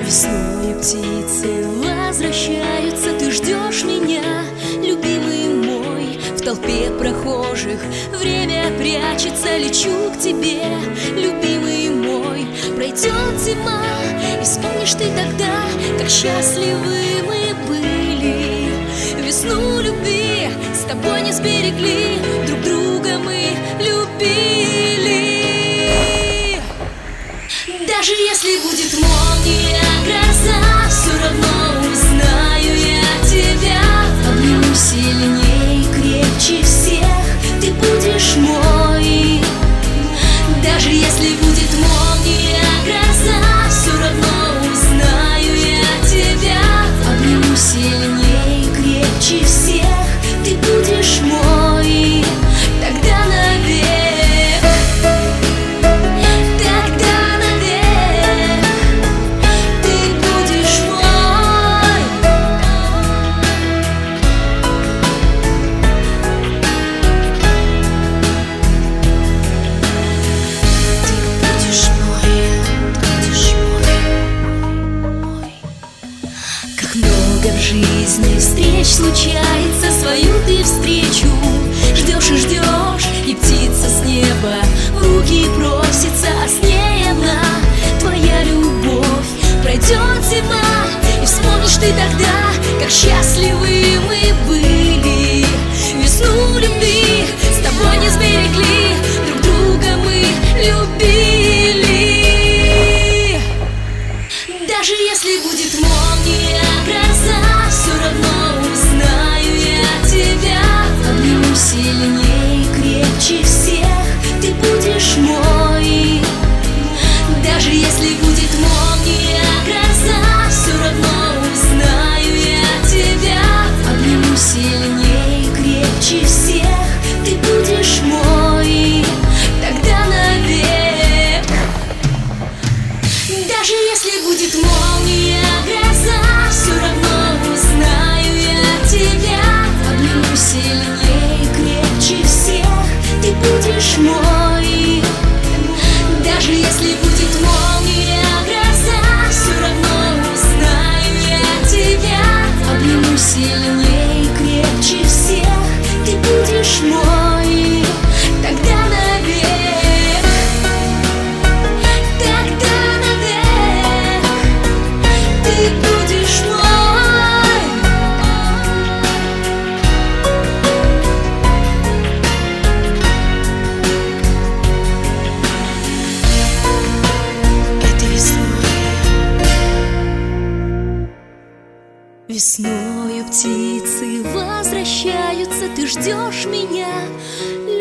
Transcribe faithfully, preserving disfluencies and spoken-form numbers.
Весною птицы возвращаются, ты ждешь меня, любимый мой. В толпе прохожих время прячется, лечу к тебе, любимый мой. Пройдет зима, и вспомнишь ты тогда, как счастливы мы были. Весну любви с тобой не сберегли, друг друга мы любили. Даже если будет молния, гроза, все равно узнаю я тебя. Обниму сильней, крепче всех, ты будешь мой. Даже если будет молния, гроза, все равно узнаю я тебя. Обниму сильней, крепче всех, ты будешь мой. Тогда навек, тогда навек, ты будешь мой. Ты будешь мой, будешь мой. Как много в жизни встреч случается, свою ты встречу ждешь и ждешь, и птица с неба в руки просится, а с ней она, твоя любовь. Пройдет зима, и вспомнишь ты тогда, как счастливы мы были. Весну любви с тобой не сберегли, друг друга мы любили. Даже если будет молния, гроза, все равно узнаю я тебя. Обниму сильней, крепче всех, ты будешь мой. Даже если будет молния, гроза, все равно узнаю я тебя. Обниму сильней, крепче всех, ты будешь мой. Тогда навек. Даже если будет молния, гроза, все равно узнаю я тебя. Обниму сильней, крепче всех, ты будешь мой. Даже если будет молния, гроза, все равно узнаю я тебя. Обниму сильней, крепче всех, ты будешь мой. Тогда навек, тогда навек, ты будешь мой. Это весной. Весною птицы возвращаются, ты ждешь меня,